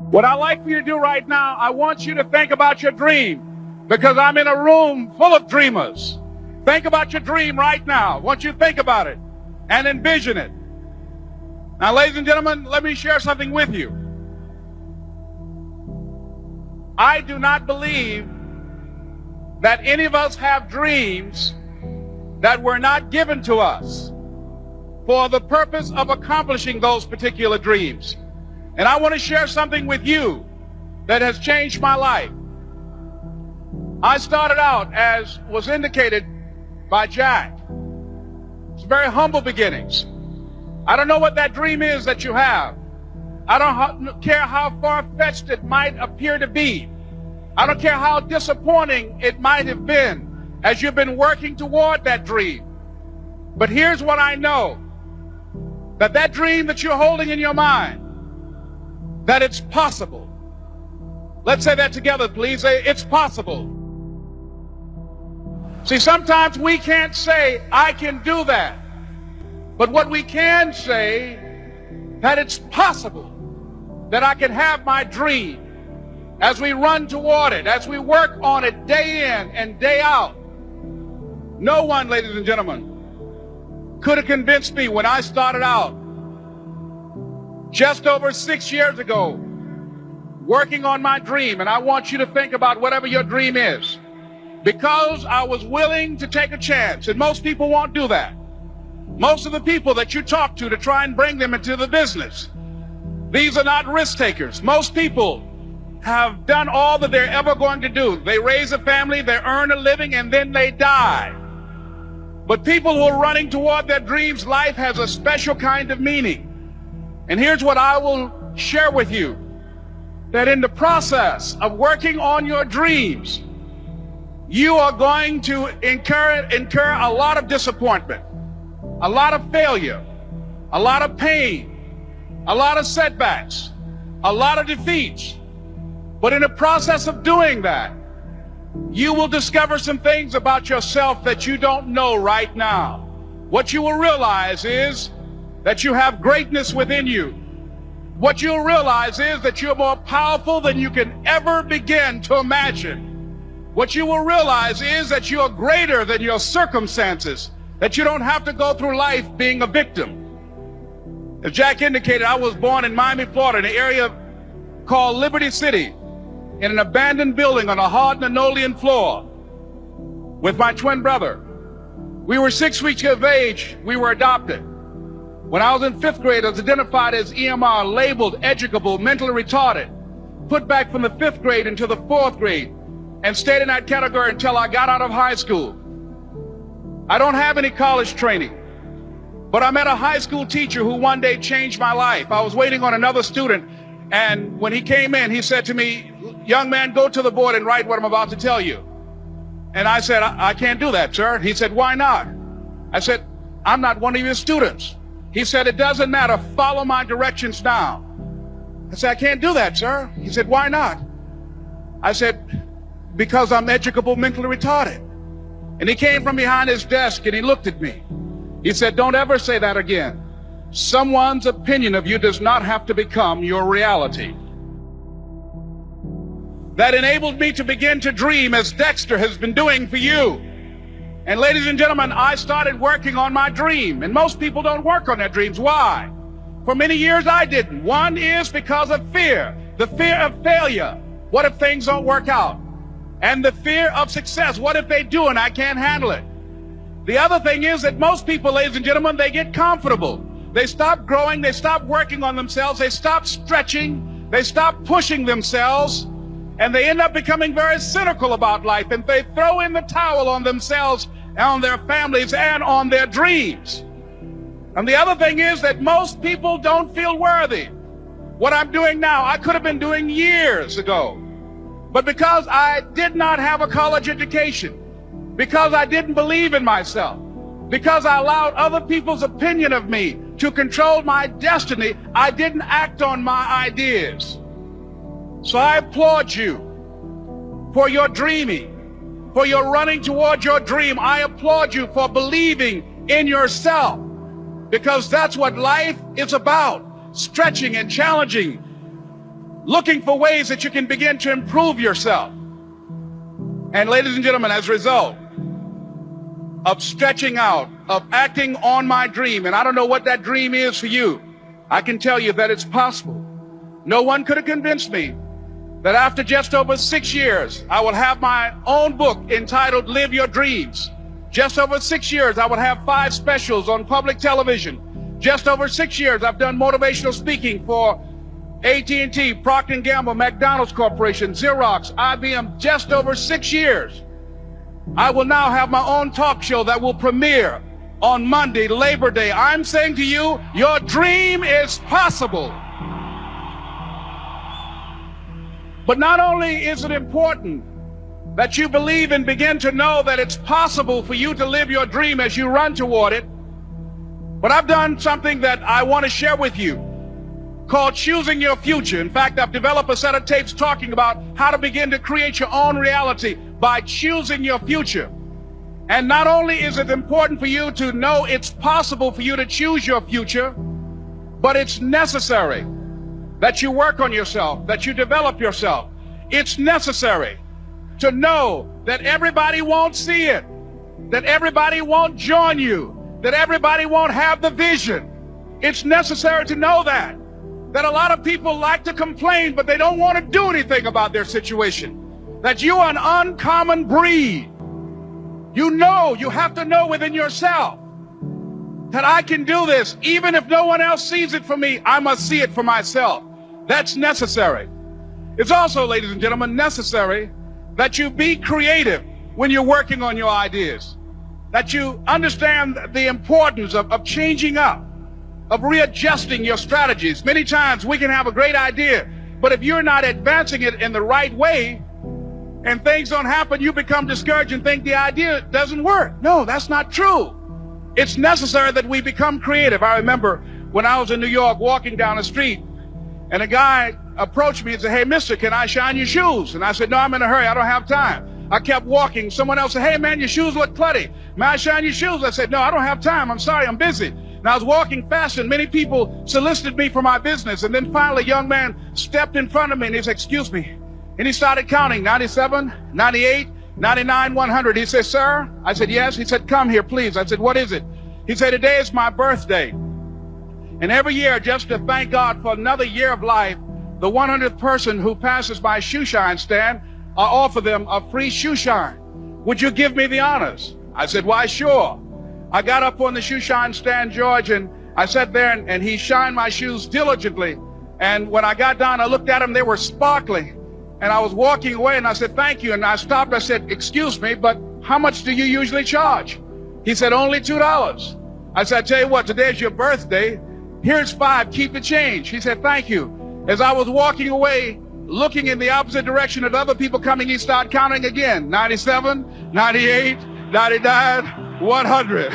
What I'd like for you to do right now, I want you to think about your dream, because I'm in a room full of dreamers. Think about your dream right now. I want you to think about it and envision it. Now, ladies and gentlemen, let me share something with you. I do not believe that any of us have dreams that were not given to us for the purpose of accomplishing those particular dreams. And I want to share something with you that has changed my life. I started out, as was indicated by Jack, it's very humble beginnings. I don't know what that dream is that you have. I don't care how far-fetched it might appear to be. I don't care how disappointing it might have been as you've been working toward that dream. But here's what I know, that that dream that you're holding in your mind, that it's possible. Let's say that together, please. Say, it's possible. See, sometimes we can't say, I can do that. But what we can say, that it's possible that I can have my dream as we run toward it, as we work on it day in and day out. No one, ladies and gentlemen, could have convinced me when I started out just over 6 years ago, working on my dream. And I want you to think about whatever your dream is, because I was willing to take a chance. And most people won't do that. Most of the people that you talk to try and bring them into the business, these are not risk takers. Most people have done all that they're ever going to do. They raise a family, they earn a living, and then they die. But people who are running toward their dreams, life has a special kind of meaning. And here's what I will share with you, that in the process of working on your dreams, you are going to incur a lot of disappointment, a lot of failure, a lot of pain, a lot of setbacks, a lot of defeats. But in the process of doing that, you will discover some things about yourself that you don't know right now. What you will realize is that you have greatness within you. What you'll realize is that you're more powerful than you can ever begin to imagine. What you will realize is that you are greater than your circumstances, that you don't have to go through life being a victim. As Jack indicated, I was born in Miami, Florida, in an area called Liberty City, in an abandoned building on a hard linoleum floor with my twin brother. We were 6 weeks of age. We were adopted. When I was in 5th grade, I was identified as EMR, labeled educable, mentally retarded, put back from the 5th grade into the 4th grade, and stayed in that category until I got out of high school. I don't have any college training, but I met a high school teacher who one day changed my life. I was waiting on another student, and when he came in, he said to me, young man, go to the board and write what I'm about to tell you. And I said, I can't do that, sir. He said, why not? I said, I'm not one of your students. He said, it doesn't matter. Follow my directions now. I said, I can't do that, sir. He said, why not? I said, because I'm educable, mentally retarded. And he came from behind his desk and he looked at me. He said, don't ever say that again. Someone's opinion of you does not have to become your reality. That enabled me to begin to dream, as Dexter has been doing for you. And ladies and gentlemen, I started working on my dream. And most people don't work on their dreams. Why? For many years I didn't. One is because of fear. The fear of failure. What if things don't work out? And the fear of success. What if they do and I can't handle it? The other thing is that most people, ladies and gentlemen, they get comfortable. They stop growing. They stop working on themselves. They stop stretching. They stop pushing themselves. And they end up becoming very cynical about life. And they throw in the towel on themselves, on their families, and on their dreams. And the other thing is that most people don't feel worthy. What I'm doing now, I could have been doing years ago. But because I did not have a college education, because I didn't believe in myself, because I allowed other people's opinion of me to control my destiny, I didn't act on my ideas. So I applaud you for your dreaming, for your running toward your dream. I applaud you for believing in yourself, because that's what life is about, stretching and challenging looking for ways that you can begin to improve yourself. And ladies and gentlemen, as a result of stretching out, of acting on my dream, and I don't know what that dream is for you, I can tell you that it's possible. No one could have convinced me that after just over 6 years, I will have my own book entitled Live Your Dreams. Just over 6 years, I would have 5 specials on public television. Just over 6 years, I've done motivational speaking for AT&T, Procter & Gamble, McDonald's Corporation, Xerox, IBM. Just over 6 years. I will now have my own talk show that will premiere on Monday, Labor Day. I'm saying to you, your dream is possible. But not only is it important that you believe and begin to know that it's possible for you to live your dream as you run toward it, but I've done something that I want to share with you called Choosing Your Future. In fact, I've developed a set of tapes talking about how to begin to create your own reality by choosing your future. And not only is it important for you to know it's possible for you to choose your future, but it's necessary that you work on yourself, that you develop yourself. It's necessary to know that everybody won't see it, that everybody won't join you, that everybody won't have the vision. It's necessary to know that a lot of people like to complain, but they don't want to do anything about their situation, that you are an uncommon breed. You know, you have to know within yourself that I can do this. Even if no one else sees it for me, I must see it for myself. That's necessary. It's also, ladies and gentlemen, necessary that you be creative when you're working on your ideas, that you understand the importance of changing up, of readjusting your strategies. Many times we can have a great idea, but if you're not advancing it in the right way and things don't happen, you become discouraged and think the idea doesn't work. No, that's not true. It's necessary that we become creative. I remember when I was in New York walking down the street, and a guy approached me and said, "Hey, mister, can I shine your shoes?" And I said, "No, I'm in a hurry. I don't have time." I kept walking. Someone else said, "Hey, man, your shoes look clutty. May I shine your shoes?" I said, "No, I don't have time. I'm sorry. I'm busy." And I was walking fast, and many people solicited me for my business. And then finally, a young man stepped in front of me, and he said, "Excuse me." And he started counting, 97, 98, 99, 100. He said, "Sir?" I said, "Yes." He said, "Come here, please." I said, "What is it?" He said, "Today is my birthday. And every year, just to thank God for another year of life, the 100th person who passes my shoe shine stand, I offer them a free shoe shine. Would you give me the honors?" I said, "Why, sure." I got up on the shoe shine stand, George, and I sat there and he shined my shoes diligently. And when I got down, I looked at them, they were sparkling. And I was walking away and I said, "Thank you." And I stopped, I said, "Excuse me, but how much do you usually charge?" He said, "Only $2. I said, "I tell you what, today is your birthday. Here's $5, keep the change." He said, "Thank you." As I was walking away, looking in the opposite direction of other people coming, he started counting again. 97, 98, 99, 100.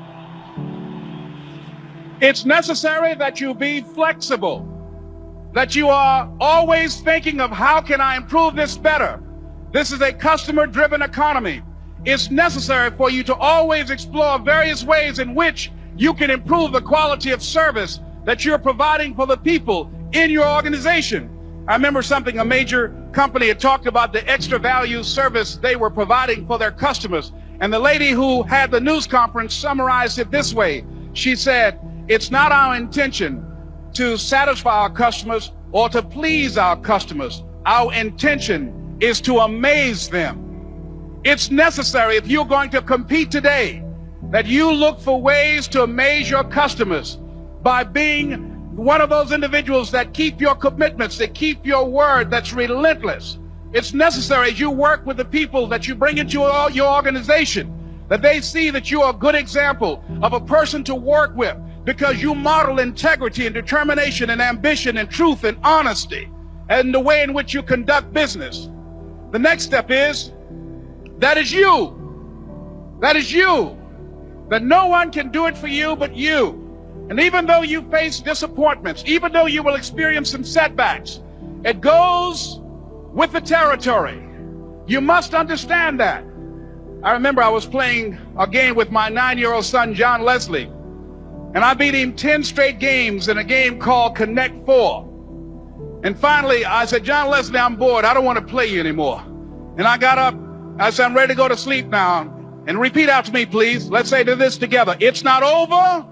It's necessary that you be flexible, that you are always thinking of how can I improve this better. This is a customer-driven economy. It's necessary for you to always explore various ways in which you can improve the quality of service that you're providing for the people in your organization. I remember something a major company had talked about, the extra value service they were providing for their customers. And the lady who had the news conference summarized it this way. She said, "It's not our intention to satisfy our customers or to please our customers. Our intention is to amaze them." It's necessary, if you're going to compete today, that you look for ways to amaze your customers by being one of those individuals that keep your commitments, that keep your word, that's relentless. It's necessary as you work with the people that you bring into your organization, that they see that you are a good example of a person to work with because you model integrity and determination and ambition and truth and honesty and the way in which you conduct business. The next step is, that is you. That is you. That no one can do it for you but you. And even though you face disappointments, even though you will experience some setbacks, it goes with the territory. You must understand that. I remember I was playing a game with my 9-year-old son, John Leslie, and I beat him 10 straight games in a game called Connect Four. And finally, I said, John Leslie, I'm bored. I don't want to play you anymore. And I got up. I said, I'm ready to go to sleep now. And repeat after me, please. Let's say this together. It's not over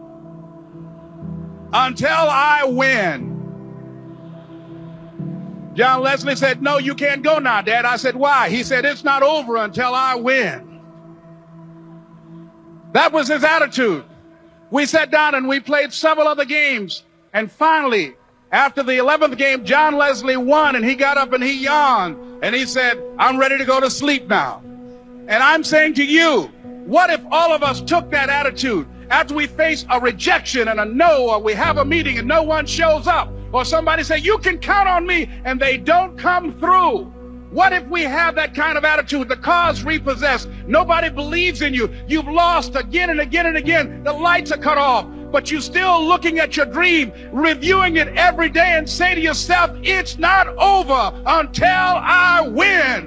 until I win. John Leslie said, no, you can't go now, Dad. I said, why? He said, it's not over until I win. That was his attitude. We sat down and we played several other games. And finally, after the 11th game, John Leslie won, and he got up and he yawned. And he said, I'm ready to go to sleep now. And I'm saying to you, what if all of us took that attitude after we face a rejection and a no, or we have a meeting and no one shows up, or somebody say, you can count on me, and they don't come through? What if we have that kind of attitude? The car's repossessed. Nobody believes in you. You've lost again and again and again. The lights are cut off, but you're still looking at your dream, reviewing it every day, and say to yourself, it's not over until I win.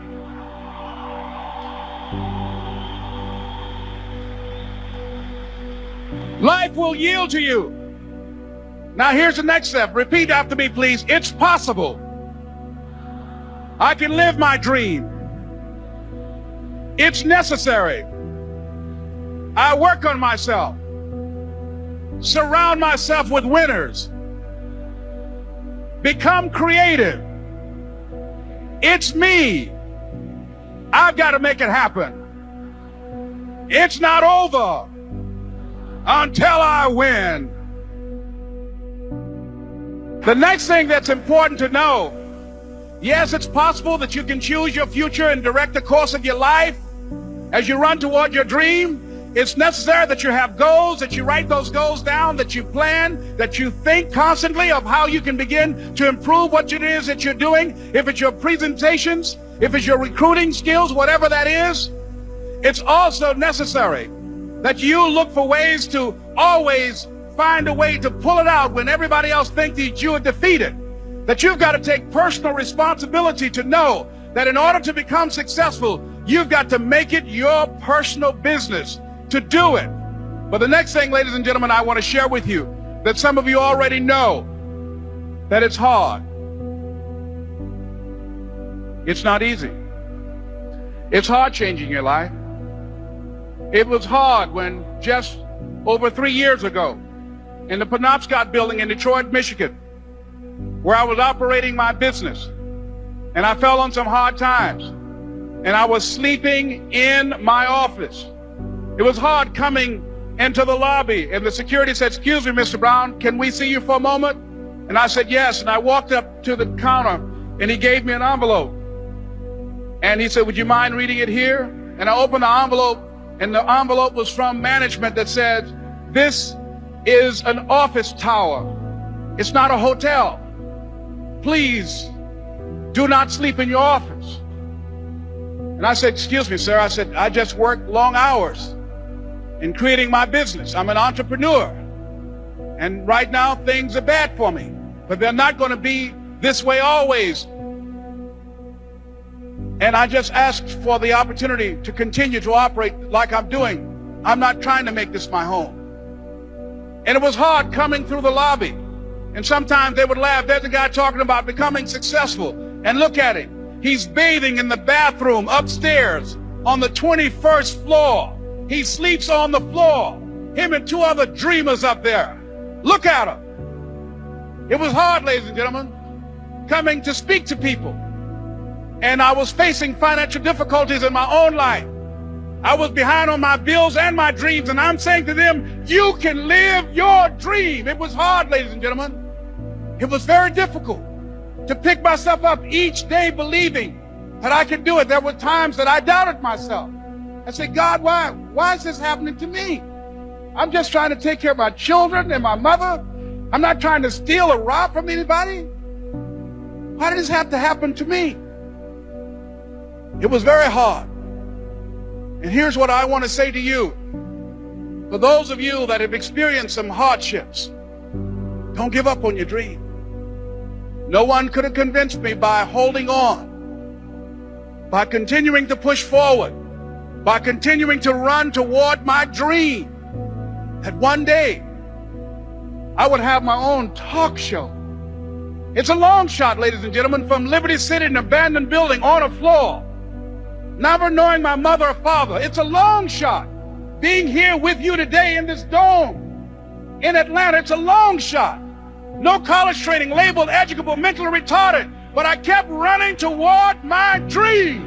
Life will yield to you. Now here's the next step. Repeat after me, please. It's possible. I can live my dream. It's necessary. I work on myself. Surround myself with winners. Become creative. It's me. I've got to make it happen. It's not over until I win. The next thing that's important to know, yes, it's possible that you can choose your future and direct the course of your life as you run toward your dream. It's necessary that you have goals, that you write those goals down, that you plan, that you think constantly of how you can begin to improve what it is that you're doing. If it's your presentations, if it's your recruiting skills, whatever that is, it's also necessary that you look for ways to always find a way to pull it out when everybody else thinks that you are defeated. That you've got to take personal responsibility to know that in order to become successful, you've got to make it your personal business to do it. But the next thing, ladies and gentlemen, I want to share with you that some of you already know that it's hard. It's not easy. It's hard changing your life. It was hard when just over 3 years ago in the Penobscot building in Detroit, Michigan, where I was operating my business, and I fell on some hard times, and I was sleeping in my office. It was hard coming into the lobby, and the security said, excuse me, Mr. Brown, can we see you for a moment? And I said, yes. And I walked up to the counter, and he gave me an envelope. And he said, would you mind reading it here? And I opened the envelope, and the envelope was from management that said, this is an office tower. It's not a hotel. Please do not sleep in your office. And I said, excuse me, sir. I said, I just work long hours in creating my business. I'm an entrepreneur. And right now things are bad for me, but they're not going to be this way always. And I just asked for the opportunity to continue to operate like I'm doing. I'm not trying to make this my home. And it was hard coming through the lobby. And sometimes they would laugh. There's a guy talking about becoming successful. And look at him. He's bathing in the bathroom upstairs on the 21st floor. He sleeps on the floor. Him and 2 other dreamers up there. Look at him. It was hard, ladies and gentlemen, coming to speak to people. And I was facing financial difficulties in my own life. I was behind on my bills and my dreams, and I'm saying to them, you can live your dream. It was hard, ladies and gentlemen. It was very difficult to pick myself up each day believing that I could do it. There were times that I doubted myself. I said, God, why is this happening to me? I'm just trying to take care of my children and my mother. I'm not trying to steal or rob from anybody. Why did this have to happen to me? It was very hard. And here's what I want to say to you. For those of you that have experienced some hardships, don't give up on your dream. No one could have convinced me by holding on, by continuing to push forward, by continuing to run toward my dream, that one day I would have my own talk show It's a long shot, ladies and gentlemen, from Liberty City, an abandoned building on a floor, never knowing my mother or father. It's a long shot. Being here with you today in this dome in Atlanta, it's a long shot. No college training, labeled educable, mentally retarded, but I kept running toward my dream.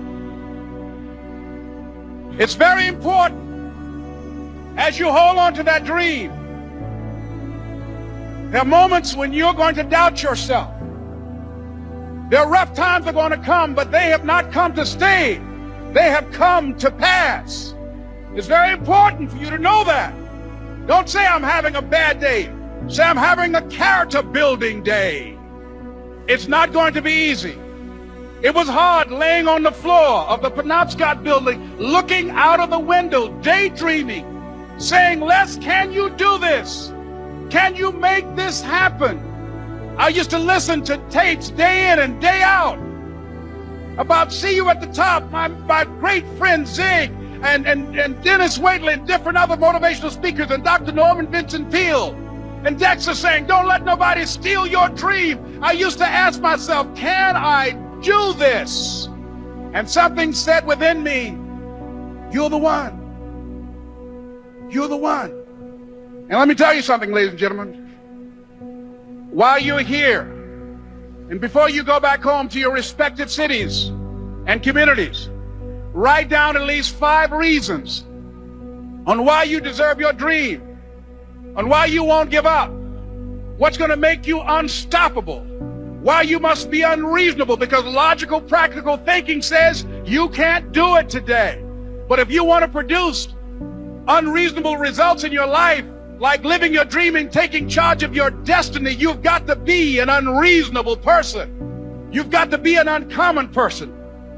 It's very important as you hold on to that dream. There are moments when you're going to doubt yourself. There are rough times that are going to come, but they have not come to stay. They have come to pass. It's very important for you to know that. Don't say I'm having a bad day. Say I'm having a character building day. It's not going to be easy. It was hard laying on the floor of the Penobscot building, looking out of the window, daydreaming, saying, Les, can you do this? Can you make this happen? I used to listen to tapes day in and day out about See You at the Top, my great friend Zig and Dennis Waitley and different other motivational speakers and Dr. Norman Vincent Peale and Dexter saying, don't let nobody steal your dream. I used to ask myself, can I do this? And something said within me, you're the one. You're the one. And let me tell you something, ladies and gentlemen. While you're here, and before you go back home to your respective cities and communities, write down at least 5 reasons on why you deserve your dream, on why you won't give up, what's going to make you unstoppable, why you must be unreasonable, because logical, practical thinking says you can't do it today. But if you want to produce unreasonable results in your life, like living your dream and taking charge of your destiny, you've got to be an unreasonable person. You've got to be an uncommon person.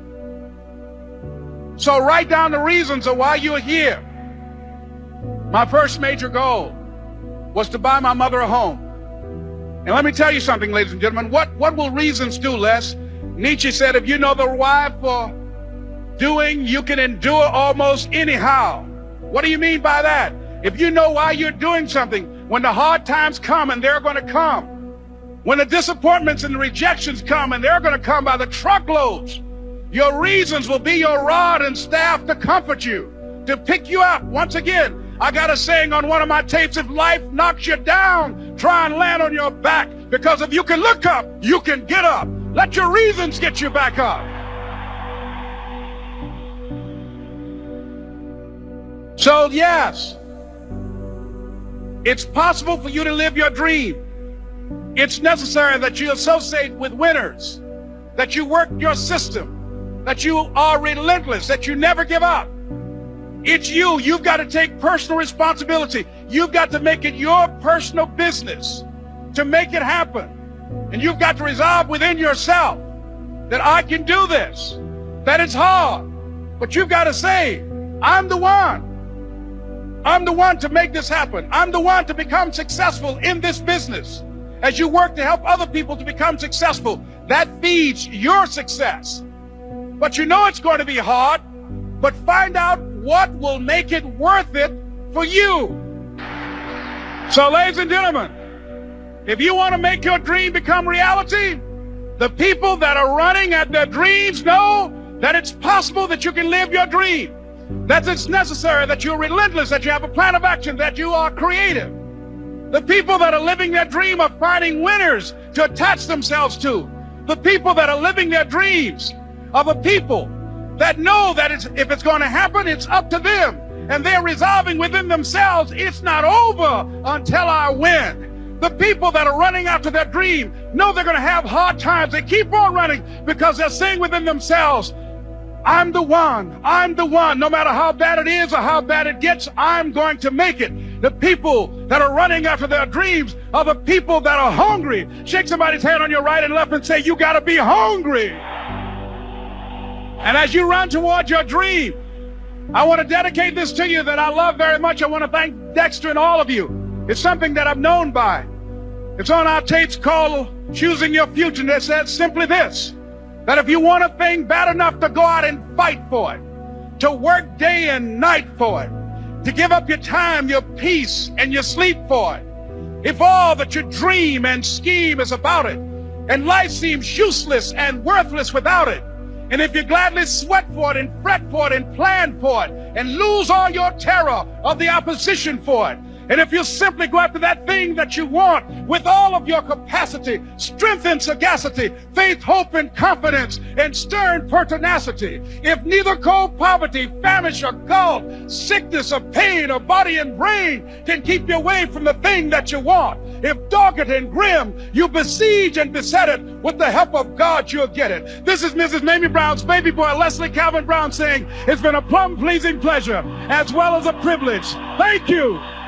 So write down the reasons of why you're here. My first major goal was to buy my mother a home. And let me tell you something, ladies and gentlemen. What will reasons do, Les? Nietzsche said, if you know the why for doing, you can endure almost anyhow. What do you mean by that? If you know why you're doing something, when the hard times come, and they're going to come, when the disappointments and the rejections come, and they're going to come by the truckloads, your reasons will be your rod and staff to comfort you, to pick you up. Once again, I got a saying on one of my tapes, if life knocks you down, try and land on your back, because if you can look up, you can get up. Let your reasons get you back up. So yes, it's possible for you to live your dream. It's necessary that you associate with winners, that you work your system, that you are relentless, that you never give up. It's you. You've got to take personal responsibility. You've got to make it your personal business to make it happen. And you've got to resolve within yourself that I can do this, that it's hard, but you've got to say, I'm the one. I'm the one to make this happen. I'm the one to become successful in this business. As you work to help other people to become successful, that feeds your success. But you know it's going to be hard, but find out what will make it worth it for you. So, ladies and gentlemen, if you want to make your dream become reality, the people that are running at their dreams know that it's possible that you can live your dream. That it's necessary, that you're relentless, that you have a plan of action, that you are creative. The people that are living their dream are finding winners to attach themselves to. The people that are living their dreams are the people that know that if it's going to happen, it's up to them. And they're resolving within themselves, it's not over until I win. The people that are running after their dream know they're going to have hard times. They keep on running because they're saying within themselves, I'm the one. I'm the one. No matter how bad it is or how bad it gets, I'm going to make it. The people that are running after their dreams are the people that are hungry. Shake somebody's hand on your right and left and say, you got to be hungry. And as you run towards your dream, I want to dedicate this to you that I love very much. I want to thank Dexter and all of you. It's something that I'm known by. It's on our tapes called Choosing Your Future. And it says simply this, that if you want a thing bad enough to go out and fight for it, to work day and night for it, to give up your time, your peace, and your sleep for it, if all that you dream and scheme is about it, And life seems useless and worthless without it. And if you gladly sweat for it and fret for it and plan for it and lose all your terror of the opposition for it, and if you simply go after that thing that you want with all of your capacity, strength and sagacity, faith, hope and confidence, and stern pertinacity, if neither cold poverty, famish or gulf, sickness or pain or body and brain can keep you away from the thing that you want, if dogged and grim you besiege and beset it, with the help of God you'll get it. This is Mrs. Mamie Brown's baby boy, Leslie Calvin Brown, saying it's been a plumb pleasing pleasure as well as a privilege. Thank you.